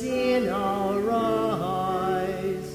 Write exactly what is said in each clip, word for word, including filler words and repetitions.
in our eyes.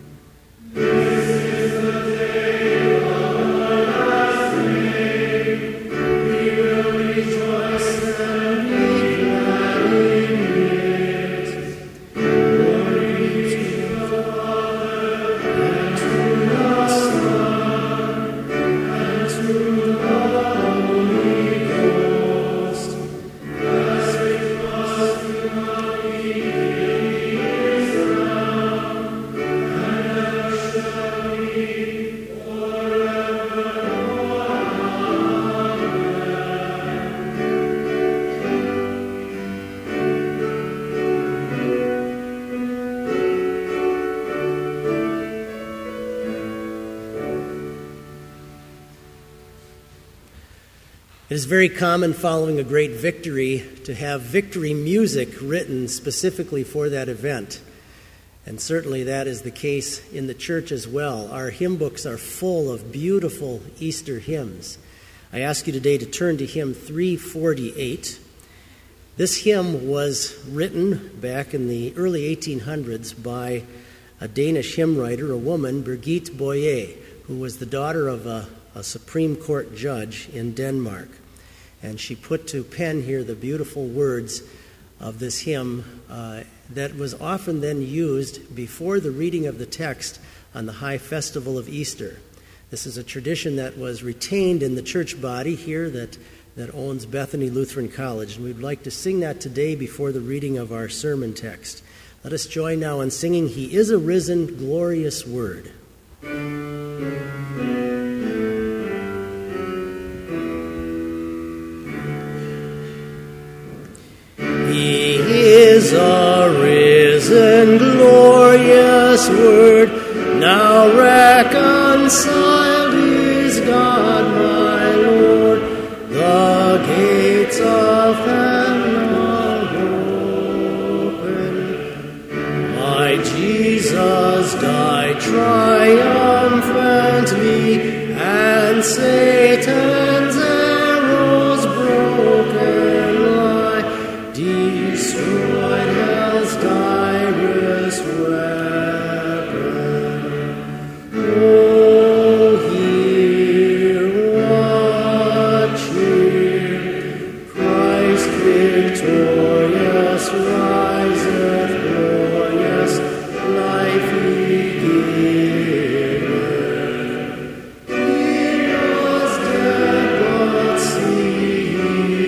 It is very common following a great victory to have victory music written specifically for that event. And certainly that is the case in the church as well. Our hymn books are full of beautiful Easter hymns. I ask you today to turn to hymn three forty-eight. This hymn was written back in the early eighteen hundreds by a Danish hymn writer, a woman, Birgitte Boye, who was the daughter of a, a Supreme Court judge in Denmark. And she put to pen here the beautiful words of this hymn uh, that was often then used before the reading of the text on the high festival of Easter. This is a tradition that was retained in the church body here that, that owns Bethany Lutheran College. And we'd like to sing that today before the reading of our sermon text. Let us join now in singing, He is a Risen, Glorious Word. He is a risen, glorious Word, now reconciled is God my Lord. The gates of heaven are open. My Jesus died triumphantly, and Satan's arrows broken lie. Destroyed hell's direst weapon. Oh, hear what cheer! Christ victorious riseth glorious, life He giveth. He was dead, but see He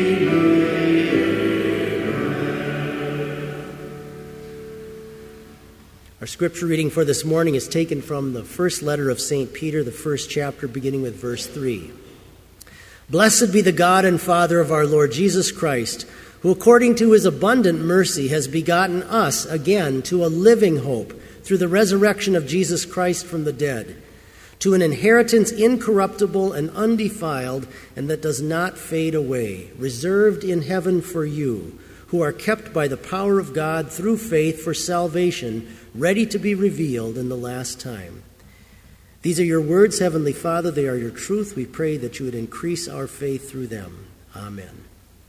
Our scripture reading for this morning is taken from the first letter of Saint Peter, the first chapter, beginning with verse three. Blessed be the God and Father of our Lord Jesus Christ, who according to his abundant mercy has begotten us again to a living hope through the resurrection of Jesus Christ from the dead, to an inheritance incorruptible and undefiled and that does not fade away, reserved in heaven for you, who are kept by the power of God through faith for salvation, ready to be revealed in the last time. These are your words, Heavenly Father. They are your truth. We pray that you would increase our faith through them. Amen.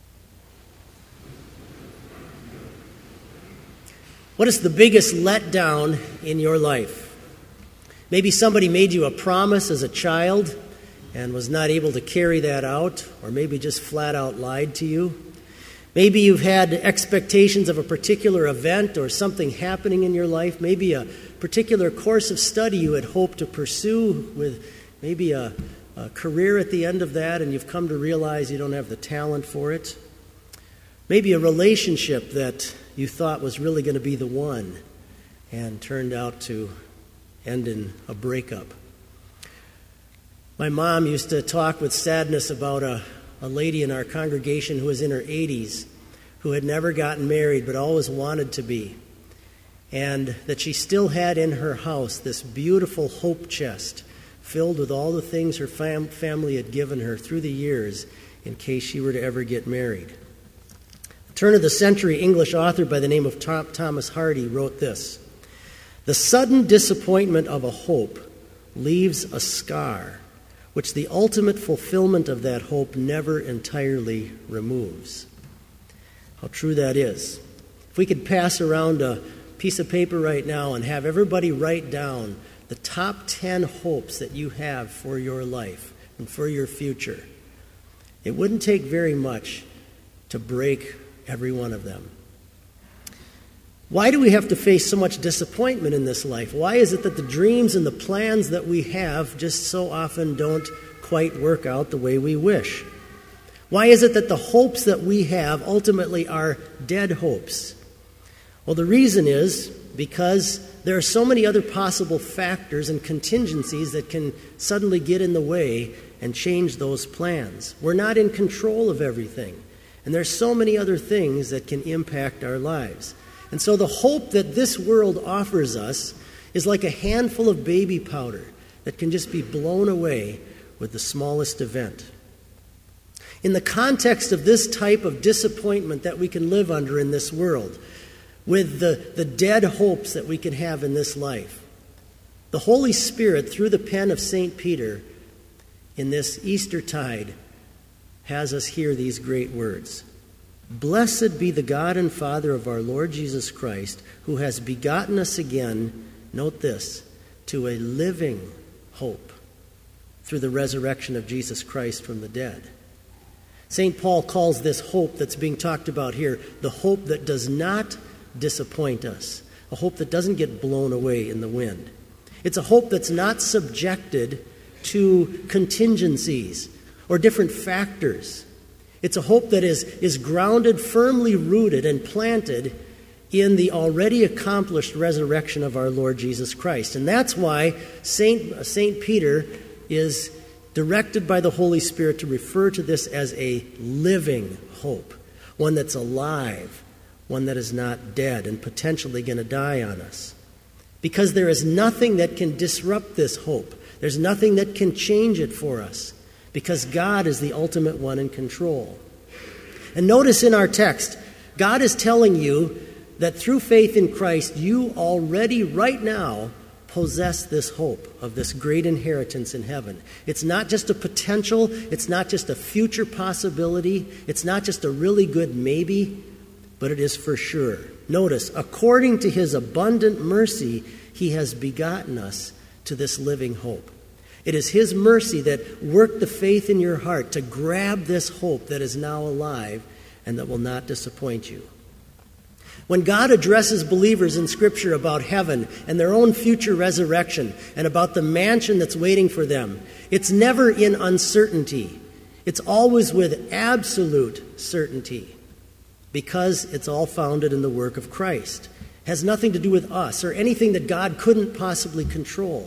What is the biggest letdown in your life? Maybe somebody made you a promise as a child and was not able to carry that out, or maybe just flat out lied to you. Maybe you've had expectations of a particular event or something happening in your life, maybe a particular course of study you had hoped to pursue with maybe a, a career at the end of that, and you've come to realize you don't have the talent for it. Maybe a relationship that you thought was really going to be the one and turned out to end in a breakup. My mom used to talk with sadness about a a lady in our congregation who was in her eighties, who had never gotten married but always wanted to be, and that she still had in her house this beautiful hope chest filled with all the things her fam- family had given her through the years in case she were to ever get married. A turn-of-the-century English author by the name of Tom- Thomas Hardy wrote this: "The sudden disappointment of a hope leaves a scar which the ultimate fulfillment of that hope never entirely removes." How true that is. If we could pass around a, piece of paper right now and have everybody write down the top ten hopes that you have for your life and for your future, it wouldn't take very much to break every one of them. Why do we have to face so much disappointment in this life? Why is it that the dreams and the plans that we have just so often don't quite work out the way we wish? Why is it that the hopes that we have ultimately are dead hopes? Well, the reason is because there are so many other possible factors and contingencies that can suddenly get in the way and change those plans. We're not in control of everything, and there's so many other things that can impact our lives. And so the hope that this world offers us is like a handful of baby powder that can just be blown away with the smallest event. In the context of this type of disappointment that we can live under in this world, with the, the dead hopes that we can have in this life, the Holy Spirit, through the pen of Saint Peter, in this Eastertide, has us hear these great words. Blessed be the God and Father of our Lord Jesus Christ, who has begotten us again, note this, to a living hope through the resurrection of Jesus Christ from the dead. Saint Paul calls this hope that's being talked about here the hope that does not disappoint us, a hope that doesn't get blown away in the wind. It's a hope that's not subjected to contingencies or different factors. It's a hope that is, is grounded, firmly rooted, and planted in the already accomplished resurrection of our Lord Jesus Christ. And that's why Saint, Saint Peter is directed by the Holy Spirit to refer to this as a living hope, one that's alive, one that is not dead and potentially going to die on us. Because there is nothing that can disrupt this hope. There's nothing that can change it for us, because God is the ultimate one in control. And notice in our text, God is telling you that through faith in Christ, you already right now possess this hope of this great inheritance in heaven. It's not just a potential, it's not just a future possibility, it's not just a really good maybe, but it is for sure. Notice, according to his abundant mercy, he has begotten us to this living hope. It is his mercy that worked the faith in your heart to grab this hope that is now alive and that will not disappoint you. When God addresses believers in Scripture about heaven and their own future resurrection and about the mansion that's waiting for them, it's never in uncertainty. It's always with absolute certainty, because it's all founded in the work of Christ. It has nothing to do with us or anything that God couldn't possibly control.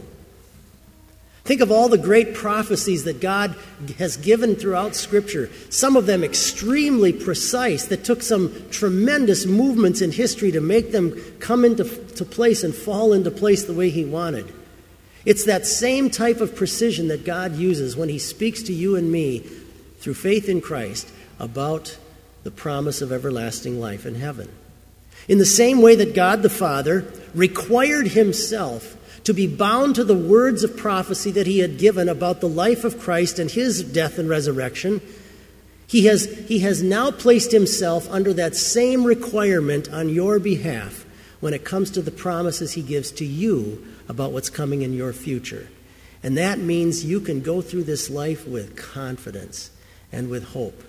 Think of all the great prophecies that God has given throughout Scripture, some of them extremely precise, that took some tremendous movements in history to make them come into to place and fall into place the way he wanted. It's that same type of precision that God uses when he speaks to you and me through faith in Christ about the promise of everlasting life in heaven. In the same way that God the Father required himself to be bound to the words of prophecy that he had given about the life of Christ and his death and resurrection, he has, he has now placed himself under that same requirement on your behalf when it comes to the promises he gives to you about what's coming in your future. And that means you can go through this life with confidence and with hope.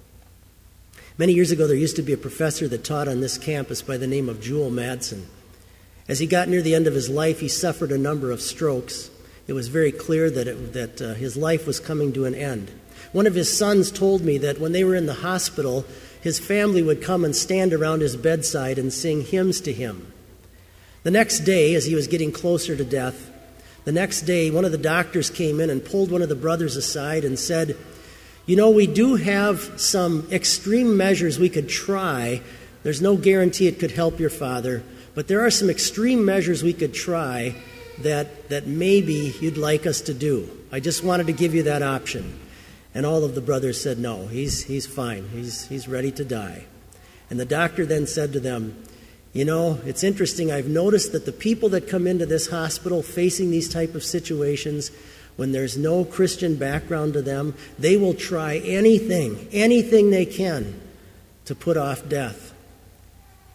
Many years ago, there used to be a professor that taught on this campus by the name of Joel Madsen. As he got near the end of his life, he suffered a number of strokes. It was very clear that, it, that uh, his life was coming to an end. One of his sons told me that when they were in the hospital, his family would come and stand around his bedside and sing hymns to him. The next day, as he was getting closer to death, the next day, one of the doctors came in and pulled one of the brothers aside and said, "You know, we do have some extreme measures we could try. There's no guarantee it could help your father. But there are some extreme measures we could try that, that maybe you'd like us to do. I just wanted to give you that option." And all of the brothers said, "No, he's, he's fine. He's, he's ready to die." And the doctor then said to them, "You know, it's interesting. I've noticed that the people that come into this hospital facing these type of situations, when there's no Christian background to them, they will try anything, anything they can to put off death.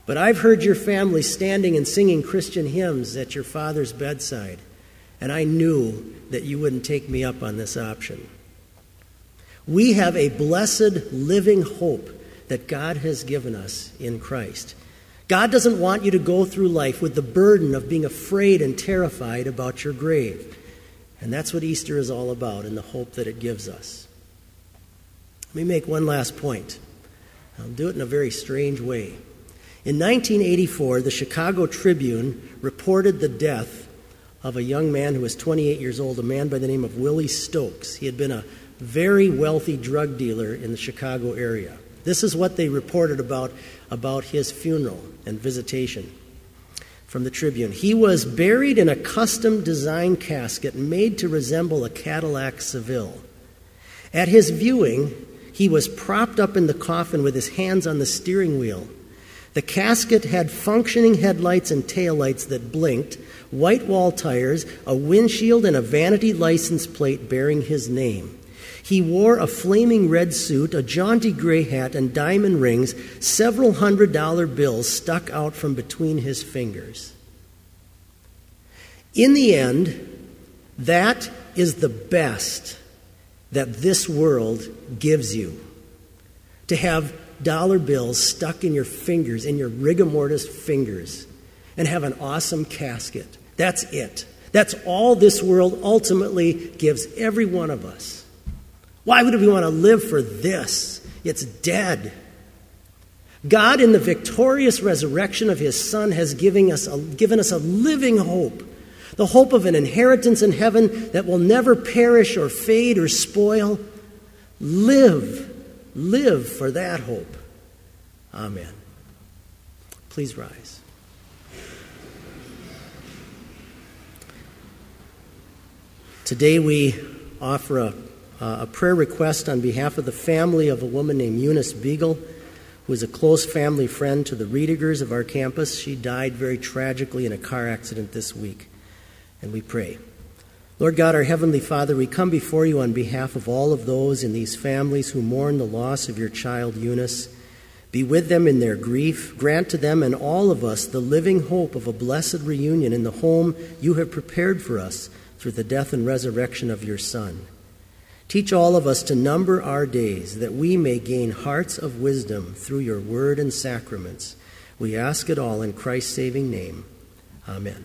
But I've heard your family standing and singing Christian hymns at your father's bedside, and I knew that you wouldn't take me up on this option. We have a blessed living hope that God has given us in Christ. God doesn't want you to go through life with the burden of being afraid and terrified about your grave. And that's what Easter is all about, and the hope that it gives us. Let me make one last point. I'll do it in a very strange way. In nineteen eighty-four, the Chicago Tribune reported the death of a young man who was twenty-eight years old, a man by the name of Willie Stokes. He had been a very wealthy drug dealer in the Chicago area. This is what they reported about, about his funeral and visitation from the Tribune. He was buried in a custom-designed casket made to resemble a Cadillac Seville. At his viewing, he was propped up in the coffin with his hands on the steering wheel. The casket had functioning headlights and taillights that blinked, white wall tires, a windshield, and a vanity license plate bearing his name. He wore a flaming red suit, a jaunty gray hat, and diamond rings, several hundred dollar bills stuck out from between his fingers. In the end, that is the best that this world gives you. To have dollar bills stuck in your fingers, in your rigor mortis fingers, and have an awesome casket. That's it. That's all this world ultimately gives every one of us. Why would we want to live for this? It's dead. God, in the victorious resurrection of his Son, has given us a, given us a living hope, the hope of an inheritance in heaven that will never perish or fade or spoil. Live, live for that hope. Amen. Please rise. Today we offer a Uh, a prayer request on behalf of the family of a woman named Eunice Beagle, who is a close family friend to the Reedigers of our campus. She died very tragically in a car accident this week. And we pray. Lord God, our Heavenly Father, we come before you on behalf of all of those in these families who mourn the loss of your child Eunice. Be with them in their grief. Grant to them and all of us the living hope of a blessed reunion in the home you have prepared for us through the death and resurrection of your Son. Teach all of us to number our days, that we may gain hearts of wisdom through your word and sacraments. We ask it all in Christ's saving name. Amen.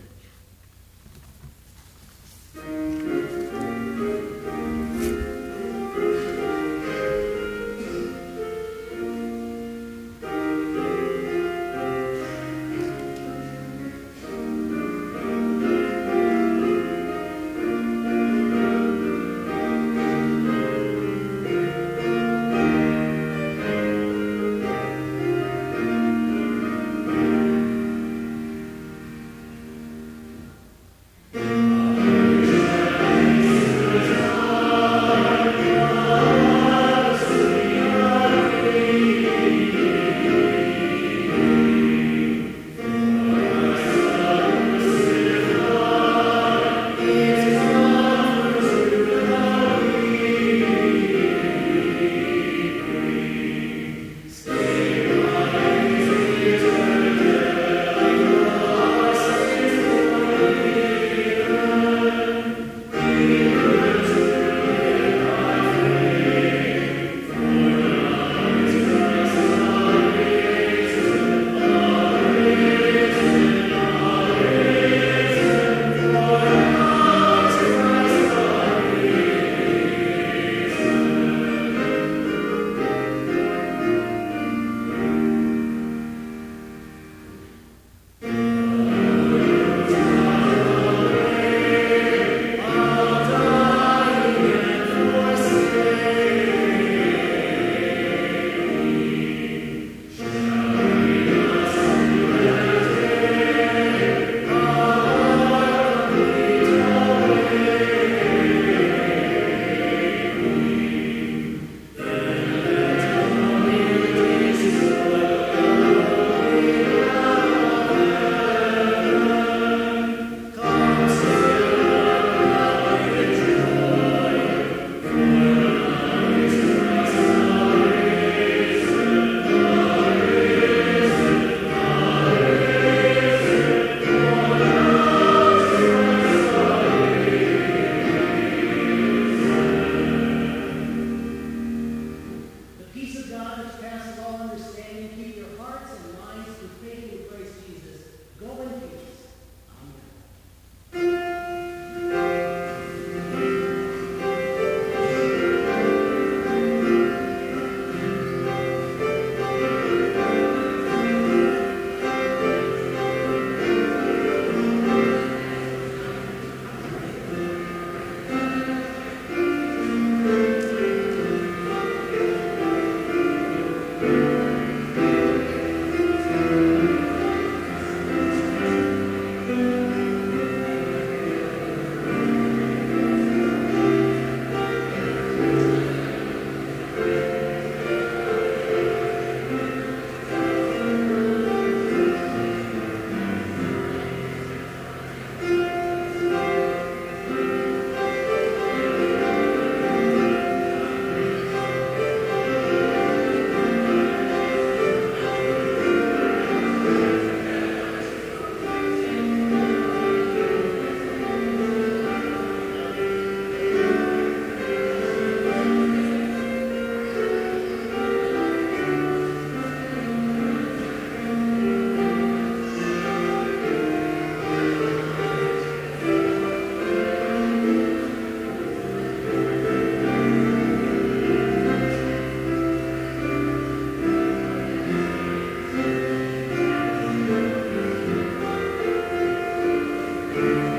Amen.